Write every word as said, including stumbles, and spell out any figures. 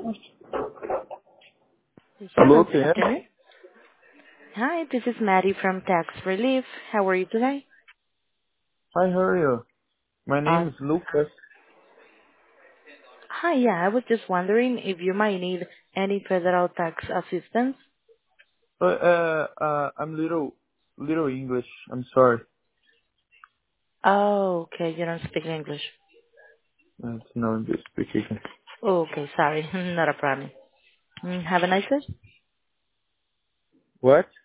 Hello, Hello, good Ken. afternoon. Hi, this is Maddie from Tax Relief. How are you today? Hi, how are you? My name Uh, is Lucas. hi, yeah, I was just wondering if you might need any federal tax assistance. But uh, uh, I'm little, little English. I'm sorry. Oh, okay, you don't speak English. Uh, It's no English speaking. Oh, okay, sorry, not a problem. Mm, have a nice day. What?